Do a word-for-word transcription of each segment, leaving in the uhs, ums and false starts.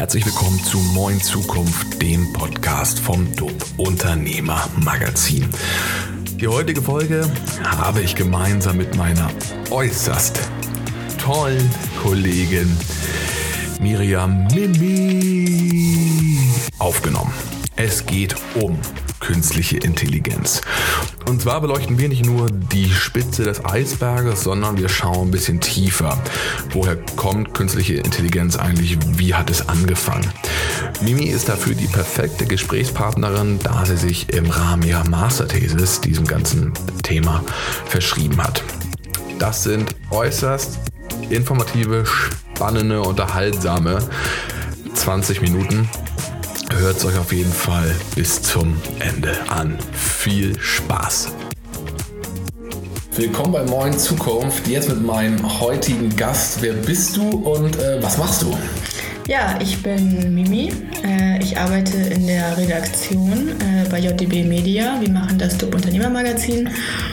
Herzlich willkommen zu Moin Zukunft, dem Podcast vom D U B-Unternehmer-Magazin. Die heutige Folge habe ich gemeinsam mit meiner äußerst tollen Kollegin Miriam Mimi aufgenommen. Es geht um künstliche Intelligenz. Und zwar beleuchten wir nicht nur die Spitze des Eisberges, sondern wir schauen ein bisschen tiefer. Woher kommt künstliche Intelligenz eigentlich? Wie hat es angefangen? Mimi ist dafür die perfekte Gesprächspartnerin, da sie sich im Rahmen ihrer Masterthesis diesem ganzen Thema verschrieben hat. Das sind äußerst informative, spannende, unterhaltsame zwanzig Minuten. Hört es euch auf jeden Fall bis zum Ende an. Viel Spaß! Willkommen bei Moin Zukunft. Jetzt mit meinem heutigen Gast. Wer bist du und äh, was machst du? Ja, ich bin Mimi. Äh, ich arbeite in der Redaktion äh, bei J D B Media. Wir machen das D U B-Unternehmer-Magazin.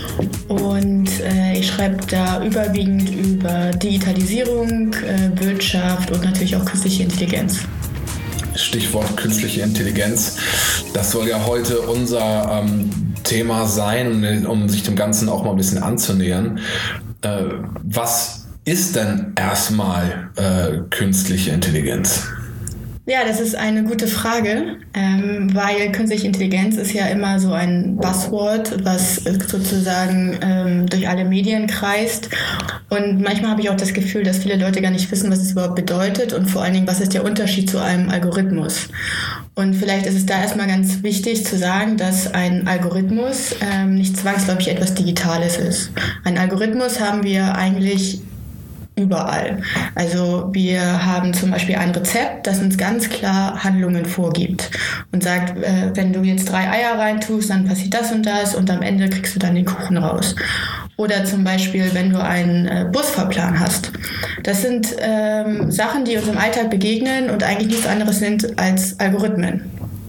Und äh, ich schreibe da überwiegend über Digitalisierung, äh, Wirtschaft und natürlich auch künstliche Intelligenz. Stichwort künstliche Intelligenz. Das soll ja heute unser ähm, Thema sein, um sich dem Ganzen auch mal ein bisschen anzunähern. Äh, was ist denn erstmal äh, künstliche Intelligenz? Ja, das ist eine gute Frage, ähm, weil künstliche Intelligenz ist ja immer so ein Buzzword, was sozusagen ähm, durch alle Medien kreist. Und manchmal habe ich auch das Gefühl, dass viele Leute gar nicht wissen, was es überhaupt bedeutet und vor allen Dingen, was ist der Unterschied zu einem Algorithmus. Und vielleicht ist es da erstmal ganz wichtig zu sagen, dass ein Algorithmus ähm, nicht zwangsläufig etwas Digitales ist. Ein Algorithmus haben wir eigentlich überall. Also wir haben zum Beispiel ein Rezept, das uns ganz klar Handlungen vorgibt und sagt, äh, wenn du jetzt drei Eier reintust, dann passiert das und das und am Ende kriegst du dann den Kuchen raus. Oder zum Beispiel, wenn du einen äh, Busfahrplan hast. Das sind ähm, Sachen, die uns im Alltag begegnen und eigentlich nichts anderes sind als Algorithmen.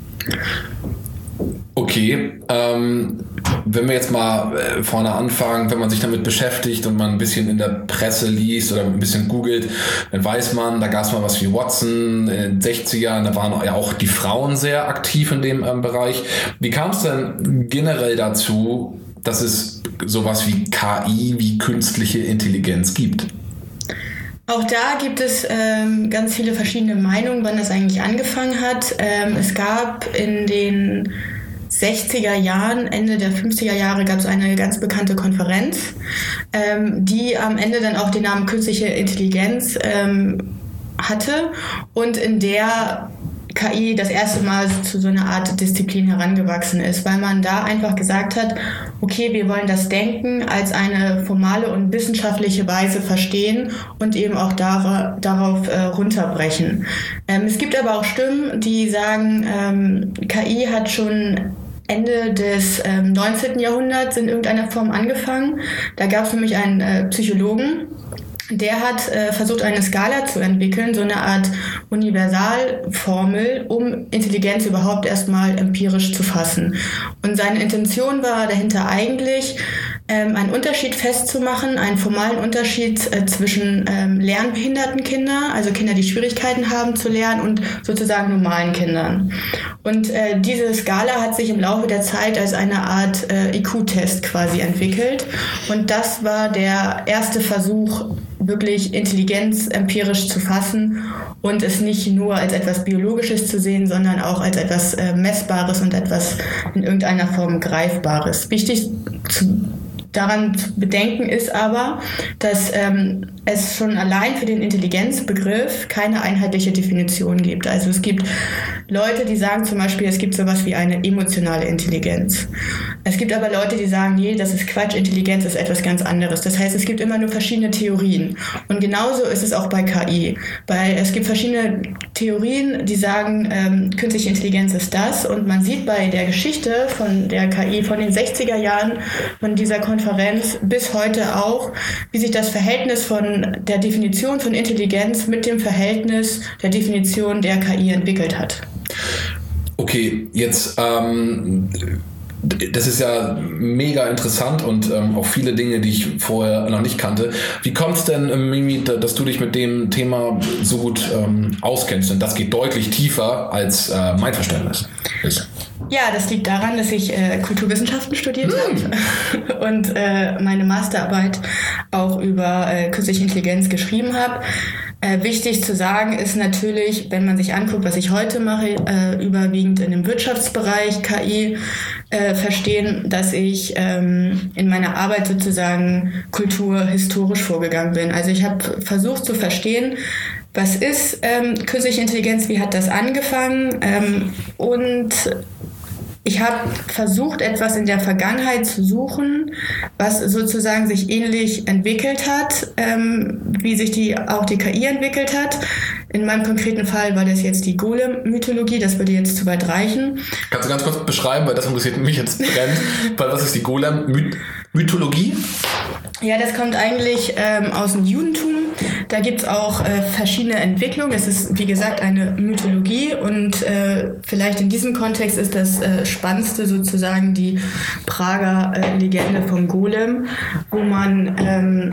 Okay, ähm, wenn wir jetzt mal äh, vorne anfangen, wenn man sich damit beschäftigt und man ein bisschen in der Presse liest oder ein bisschen googelt, dann weiß man, da gab es mal was wie Watson in den sechzigern, da waren ja auch die Frauen sehr aktiv in dem ähm, Bereich. Wie kam es denn generell dazu, dass es sowas wie K I, wie künstliche Intelligenz gibt? Auch da gibt es ähm, ganz viele verschiedene Meinungen, wann das eigentlich angefangen hat. Ähm, es gab in den sechziger Jahren, Ende der fünfziger Jahre gab es eine ganz bekannte Konferenz, ähm, die am Ende dann auch den Namen Künstliche Intelligenz ähm, hatte und in der K I das erste Mal zu so einer Art Disziplin herangewachsen ist, weil man da einfach gesagt hat, okay, wir wollen das Denken als eine formale und wissenschaftliche Weise verstehen und eben auch dar- darauf äh, runterbrechen. Ähm, es gibt aber auch Stimmen, die sagen, ähm, K I hat schon Ende des ähm, neunzehnten Jahrhunderts in irgendeiner Form angefangen. Da gab es nämlich einen äh, Psychologen, der hat äh, versucht, eine Skala zu entwickeln, so eine Art Universalformel, um Intelligenz überhaupt erstmal empirisch zu fassen. Und seine Intention war dahinter eigentlich, ähm, einen Unterschied festzumachen, einen formalen Unterschied äh, zwischen ähm, lernbehinderten Kindern, also Kinder, die Schwierigkeiten haben zu lernen, und sozusagen normalen Kindern. Und äh, diese Skala hat sich im Laufe der Zeit als eine Art äh, I Q-Test quasi entwickelt. Und das war der erste Versuch, wirklich Intelligenz empirisch zu fassen und es nicht nur als etwas Biologisches zu sehen, sondern auch als etwas äh, Messbares und etwas in irgendeiner Form Greifbares. Wichtig zu, daran zu bedenken ist aber, dass ähm, es schon allein für den Intelligenzbegriff keine einheitliche Definition gibt. Also es gibt Leute, die sagen zum Beispiel, es gibt sowas wie eine emotionale Intelligenz. Es gibt aber Leute, die sagen, nee, das ist Quatsch, Intelligenz ist etwas ganz anderes. Das heißt, es gibt immer nur verschiedene Theorien. Und genauso ist es auch bei K I. Weil es gibt verschiedene Theorien, die sagen, ähm, künstliche Intelligenz ist das. Und man sieht bei der Geschichte von der K I von den sechziger Jahren, von dieser Konferenz bis heute auch, wie sich das Verhältnis von der Definition von Intelligenz mit dem Verhältnis der Definition der K I entwickelt hat. Okay, jetzt ähm, das ist ja mega interessant und ähm, auch viele Dinge, die ich vorher noch nicht kannte. Wie kommt es denn, ähm, Mimi, dass du dich mit dem Thema so gut ähm, auskennst? Denn das geht deutlich tiefer, als äh, mein Verständnis ist. Ja, das liegt daran, dass ich äh, Kulturwissenschaften studiert mm. habe und äh, meine Masterarbeit auch über äh, künstliche Intelligenz geschrieben habe. Äh, wichtig zu sagen ist natürlich, wenn man sich anguckt, was ich heute mache, äh, überwiegend in dem Wirtschaftsbereich K I äh, verstehen, dass ich ähm, in meiner Arbeit sozusagen kulturhistorisch vorgegangen bin. Also ich habe versucht zu verstehen, was ist ähm, künstliche Intelligenz, wie hat das angefangen ähm, und ich habe versucht, etwas in der Vergangenheit zu suchen, was sozusagen sich ähnlich entwickelt hat, ähm, wie sich die, auch die K I entwickelt hat. In meinem konkreten Fall war das jetzt die Golem-Mythologie, das würde jetzt zu weit reichen. Kannst du ganz kurz beschreiben, weil das interessiert mich jetzt brennend, weil was ist die Golem-Mythologie? Ja, das kommt eigentlich ähm, aus dem Judentum. Da gibt es auch äh, verschiedene Entwicklungen. Es ist, wie gesagt, eine Mythologie und äh, vielleicht in diesem Kontext ist das äh, Spannendste sozusagen die Prager äh, Legende vom Golem, wo man ähm,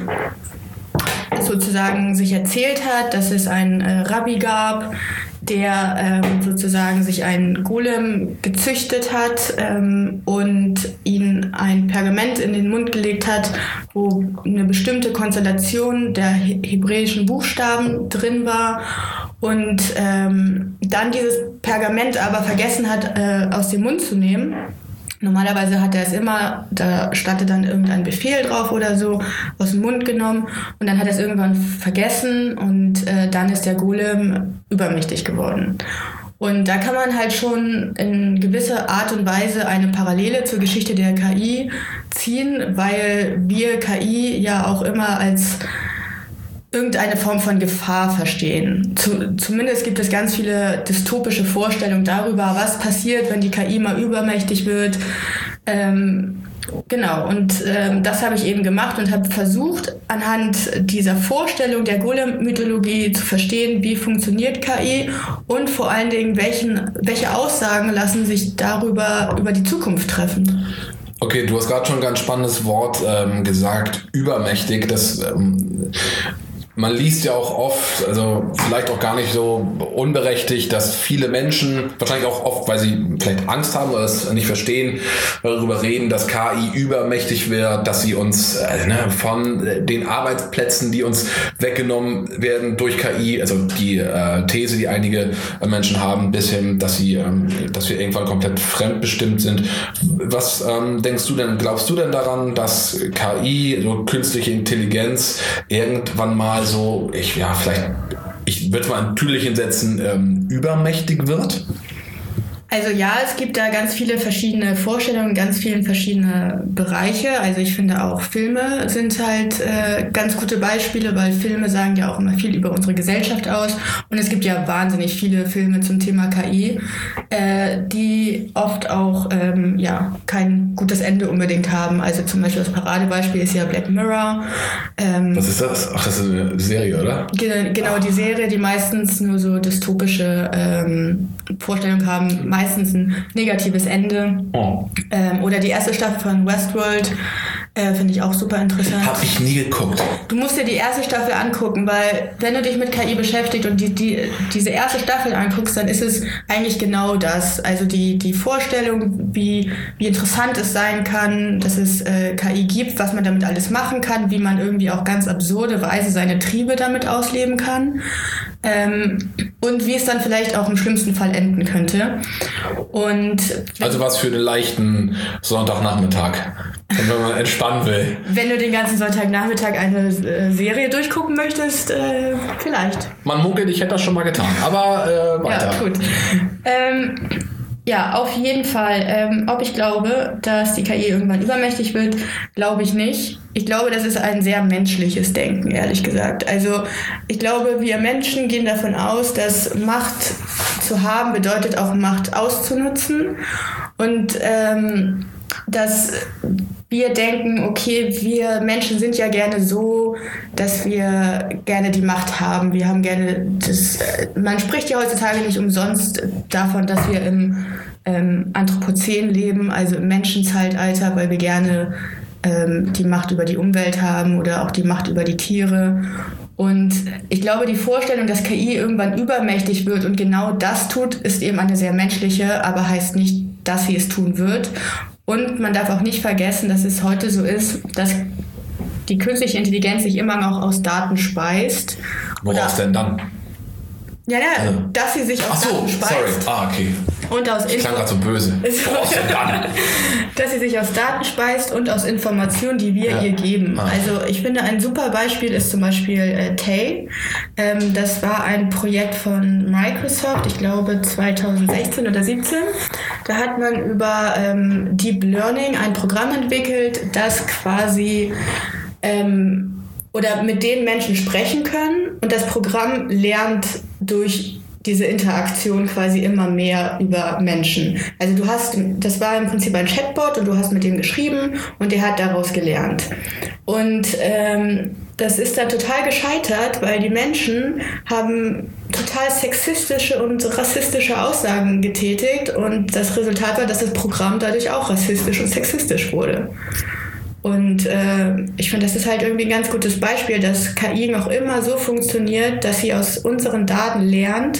sozusagen sich erzählt hat, dass es einen äh, Rabbi gab, der ähm, sozusagen sich einen Golem gezüchtet hat ähm, und ihn ein Pergament in den Mund gelegt hat, wo eine bestimmte Konstellation der he- hebräischen Buchstaben drin war und ähm, dann dieses Pergament aber vergessen hat, äh, aus dem Mund zu nehmen. Normalerweise hat er es immer, da stand dann irgendein Befehl drauf oder so, aus dem Mund genommen und dann hat er es irgendwann vergessen und äh, dann ist der Golem übermächtig geworden. Und da kann man halt schon in gewisser Art und Weise eine Parallele zur Geschichte der K I ziehen, weil wir K I ja auch immer als irgendeine Form von Gefahr verstehen. Zu, zumindest gibt es ganz viele dystopische Vorstellungen darüber, was passiert, wenn die K I mal übermächtig wird. Ähm, genau, und ähm, das habe ich eben gemacht und habe versucht, anhand dieser Vorstellung der Golem-Mythologie zu verstehen, wie funktioniert K I und vor allen Dingen, welchen, welche Aussagen lassen sich darüber über die Zukunft treffen. Okay, du hast gerade schon ein ganz spannendes Wort ähm, gesagt, übermächtig. Das ähm Man liest ja auch oft, also vielleicht auch gar nicht so unberechtigt, dass viele Menschen, wahrscheinlich auch oft, weil sie vielleicht Angst haben oder es nicht verstehen, darüber reden, dass K I übermächtig wird, dass sie uns äh, ne, von den Arbeitsplätzen, die uns weggenommen werden durch K I, also die äh, These, die einige Menschen haben, bis hin, dass sie, ähm, dass wir irgendwann komplett fremdbestimmt sind. Was ähm, denkst du denn, glaubst du denn daran, dass K I, so künstliche Intelligenz, irgendwann mal so, ich, ja, vielleicht, ich würde mal ein Tüdelchen setzen, ähm, übermächtig wird? Also ja, es gibt da ganz viele verschiedene Vorstellungen, ganz viele verschiedene Bereiche. Also ich finde auch Filme sind halt äh, ganz gute Beispiele, weil Filme sagen ja auch immer viel über unsere Gesellschaft aus. Und es gibt ja wahnsinnig viele Filme zum Thema K I, äh, die oft auch ähm, ja kein gutes Ende unbedingt haben. Also zum Beispiel das Paradebeispiel ist ja Black Mirror. Ähm, Was ist das? Ach, das ist eine Serie, oder? Ge- genau, die Serie, die meistens nur so dystopische ähm, Vorstellungen haben, meistens ein negatives Ende. Oh. Ähm, oder die erste Staffel von Westworld äh, finde ich auch super interessant. Hab ich nie geguckt. Du musst dir die erste Staffel angucken, weil wenn du dich mit K I beschäftigst und die, die, diese erste Staffel anguckst, dann ist es eigentlich genau das. Also die, die Vorstellung, wie, wie interessant es sein kann, dass es äh, K I gibt, was man damit alles machen kann, wie man irgendwie auch ganz absurde Weise seine Triebe damit ausleben kann. Ähm, und wie es dann vielleicht auch im schlimmsten Fall enden könnte. Und also was für einen leichten Sonntagnachmittag, wenn man entspannen will. Wenn du den ganzen Sonntagnachmittag eine äh, Serie durchgucken möchtest, äh, vielleicht. Man munkelt, ich hätte das schon mal getan, aber äh, weiter. Ja, gut. Ähm, ja, auf jeden Fall. Ähm, ob ich glaube, dass die K I irgendwann übermächtig wird, glaube ich nicht. Ich glaube, das ist ein sehr menschliches Denken, ehrlich gesagt. Also ich glaube, wir Menschen gehen davon aus, dass Macht zu haben bedeutet auch Macht auszunutzen und ähm, dass wir denken, okay, wir Menschen sind ja gerne so, dass wir gerne die Macht haben. Wir haben gerne das, man spricht ja heutzutage nicht umsonst davon, dass wir im ähm, Anthropozän leben, also im Menschenzeitalter, weil wir gerne ähm, die Macht über die Umwelt haben oder auch die Macht über die Tiere. Und ich glaube, die Vorstellung, dass K I irgendwann übermächtig wird und genau das tut, ist eben eine sehr menschliche, aber heißt nicht, dass sie es tun wird. Und man darf auch nicht vergessen, dass es heute so ist, dass die künstliche Intelligenz sich immer noch aus Daten speist. Woraus denn dann? Ja, ja, also, dass sie sich aus ach so, Daten speist. Sorry. Ah, okay. Und aus das klang gerade so böse. Woraus denn dann? Dass sie sich aus Daten speist und aus Informationen, die wir ja. ihr geben. Ah. Also ich finde, ein super Beispiel ist zum Beispiel äh, Tay. Ähm, das war ein Projekt von Microsoft, ich glaube zwanzig sechzehn oder siebzehn. Da hat man über ähm, Deep Learning ein Programm entwickelt, das quasi ähm, oder mit denen Menschen sprechen können und das Programm lernt durch diese Interaktion quasi immer mehr über Menschen. Also du hast, das war im Prinzip ein Chatbot und du hast mit dem geschrieben und der hat daraus gelernt. Und ähm, das ist dann total gescheitert, weil die Menschen haben total sexistische und rassistische Aussagen getätigt und das Resultat war, dass das Programm dadurch auch rassistisch und sexistisch wurde. Und äh, ich finde, das ist halt irgendwie ein ganz gutes Beispiel, dass K I noch immer so funktioniert, dass sie aus unseren Daten lernt.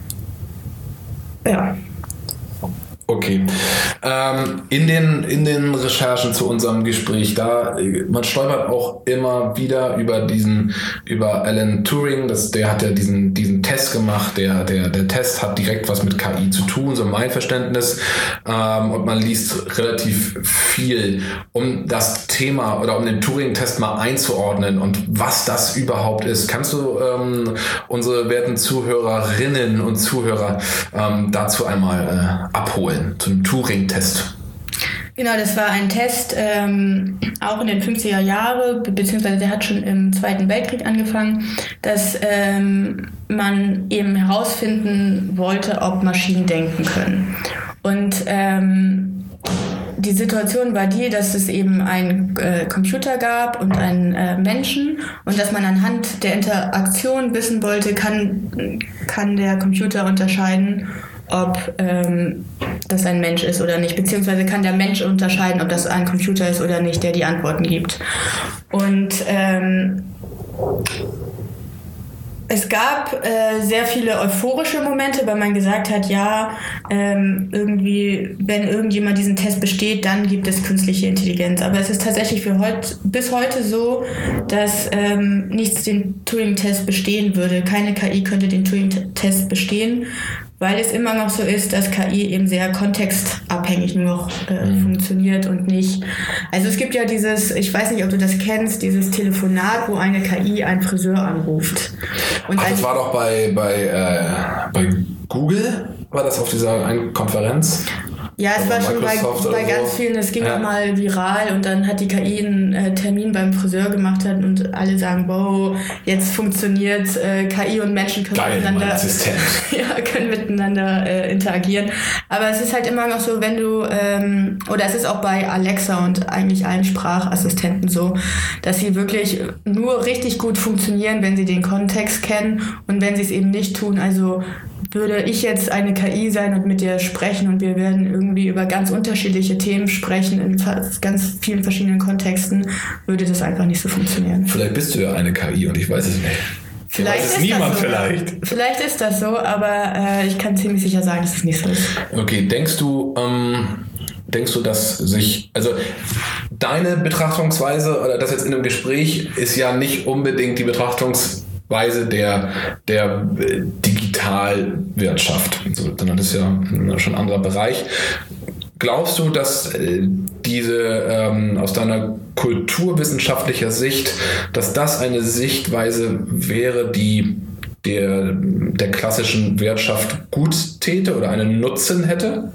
Ja. Okay. Ähm, in den, in den Recherchen zu unserem Gespräch, da, man stolpert auch immer wieder über diesen, über Alan Turing, das, der hat ja diesen, diesen Test gemacht, der, der, der Test hat direkt was mit K I zu tun, so mein Verständnis, ähm, und man liest relativ viel, um das Thema oder um den Turing-Test mal einzuordnen und was das überhaupt ist. Kannst du ähm, unsere werten Zuhörerinnen und Zuhörer ähm, dazu einmal äh, abholen? Zum Turing-Test. Genau, das war ein Test, ähm, auch in den fünfziger Jahren, beziehungsweise der hat schon im Zweiten Weltkrieg angefangen, dass ähm, man eben herausfinden wollte, ob Maschinen denken können. Und ähm, die Situation war die, dass es eben einen äh, Computer gab und einen äh, Menschen und dass man anhand der Interaktion wissen wollte, kann, kann der Computer unterscheiden, ob ähm, das ein Mensch ist oder nicht, beziehungsweise kann der Mensch unterscheiden, ob das ein Computer ist oder nicht, der die Antworten gibt. Und ähm, es gab äh, sehr viele euphorische Momente, weil man gesagt hat, ja, ähm, irgendwie, wenn irgendjemand diesen Test besteht, dann gibt es künstliche Intelligenz. Aber es ist tatsächlich für heut, bis heute so, dass ähm, nichts den Turing-Test bestehen würde. Keine K I könnte den Turing-Test bestehen, weil es immer noch so ist, dass K I eben sehr kontextabhängig nur noch äh, mhm. funktioniert und nicht. Also es gibt ja dieses, ich weiß nicht, ob du das kennst, dieses Telefonat, wo eine K I einen Friseur anruft. Und Ach, das war doch bei, bei, äh, bei Google, war das auf dieser einen Konferenz? Ja, es war schon bei, bei ganz vielen, es ging ja. auch mal viral und dann hat die K I einen äh, Termin beim Friseur gemacht hat und alle sagen, wow, jetzt funktioniert äh, K I und Menschen können Geil, miteinander, ja, können miteinander äh, interagieren. Aber es ist halt immer noch so, wenn du, ähm, oder es ist auch bei Alexa und eigentlich allen Sprachassistenten so, dass sie wirklich nur richtig gut funktionieren, wenn sie den Kontext kennen und wenn sie es eben nicht tun, also würde ich jetzt eine K I sein und mit dir sprechen und wir werden irgendwie über ganz unterschiedliche Themen sprechen in ganz vielen verschiedenen Kontexten, würde das einfach nicht so funktionieren. Vielleicht bist du ja eine K I und ich weiß es nicht. Vielleicht weiß es ist niemand das so. vielleicht. Vielleicht ist das so, aber äh, ich kann ziemlich sicher sagen, dass es nicht so ist. Okay, denkst du, ähm, denkst du, dass sich, also deine Betrachtungsweise oder das jetzt in einem Gespräch ist ja nicht unbedingt die Betrachtungsweise Weise der, der Digitalwirtschaft, sondern das ist ja schon ein anderer Bereich. Glaubst du, dass diese ähm, aus deiner kulturwissenschaftlicher Sicht, dass das eine Sichtweise wäre, die der, der klassischen Wirtschaft gut täte oder einen Nutzen hätte?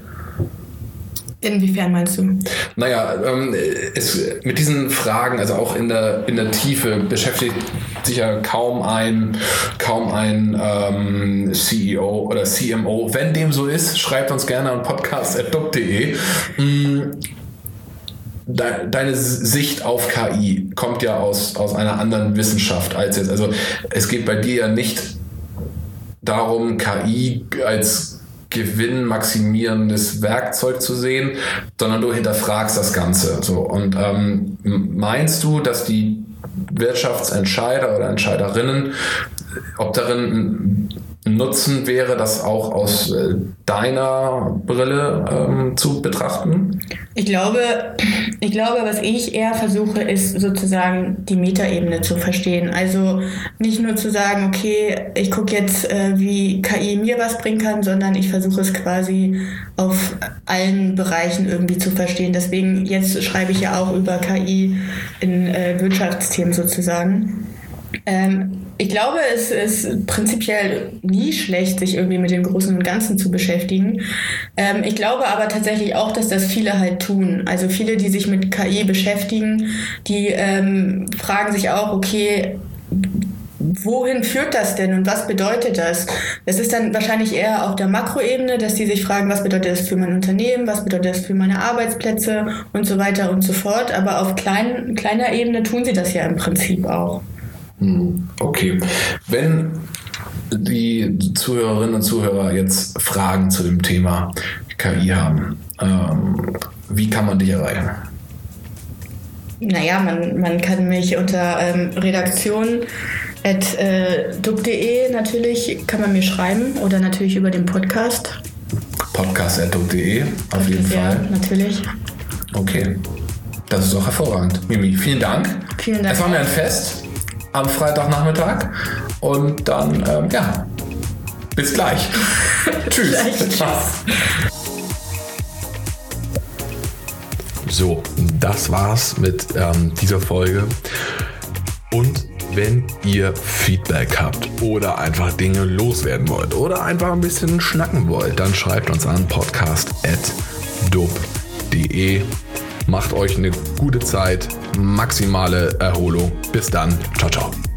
Inwiefern meinst du? Naja, ähm, es, mit diesen Fragen, also auch in der, in der Tiefe, beschäftigt sich ja kaum ein, kaum ein ähm, C E O oder C M O. Wenn dem so ist, schreibt uns gerne an podcast punkt duck punkt de. de, deine Sicht auf K I kommt ja aus, aus einer anderen Wissenschaft als jetzt. Also es geht bei dir ja nicht darum, K I als gewinnmaximierendes Werkzeug zu sehen, sondern du hinterfragst das Ganze. So. Und ähm, meinst du, dass die Wirtschaftsentscheider oder Entscheiderinnen, ob darin ein Nutzen wäre, das auch aus äh, deiner Brille ähm, zu betrachten? Ich glaube, ich glaube, was ich eher versuche, ist sozusagen die Metaebene zu verstehen. Also nicht nur zu sagen, okay, ich gucke jetzt, äh, wie K I mir was bringen kann, sondern ich versuche es quasi auf allen Bereichen irgendwie zu verstehen. Deswegen, jetzt schreibe ich ja auch über K I in äh, Wirtschaftsthemen sozusagen. Ähm, ich glaube, es ist prinzipiell nie schlecht, sich irgendwie mit dem Großen und Ganzen zu beschäftigen. Ähm, ich glaube aber tatsächlich auch, dass das viele halt tun. Also viele, die sich mit K I beschäftigen, die ähm, fragen sich auch, okay, wohin führt das denn und was bedeutet das? Das ist dann wahrscheinlich eher auf der Makroebene, dass die sich fragen, was bedeutet das für mein Unternehmen, was bedeutet das für meine Arbeitsplätze und so weiter und so fort. Aber auf klein, kleiner Ebene tun sie das ja im Prinzip auch. Okay. Wenn die Zuhörerinnen und Zuhörer jetzt Fragen zu dem Thema K I haben, ähm, wie kann man dich erreichen? Naja, man, man kann mich unter ähm, redaktion at dup punkt de natürlich, kann man mir schreiben oder natürlich über den Podcast. podcast at dup punkt de, auf jeden ja, Fall. Natürlich. Okay. Das ist doch hervorragend. Mimi, vielen Dank. Vielen Dank. Es war mir ein Fest am Freitagnachmittag und dann, ähm, ja, bis gleich. Tschüss. Gleich, tschüss. So, das war's mit ähm, dieser Folge. Und wenn ihr Feedback habt oder einfach Dinge loswerden wollt oder einfach ein bisschen schnacken wollt, dann schreibt uns an podcast at dup punkt de. Macht euch eine gute Zeit, maximale Erholung. Bis dann. Ciao, ciao.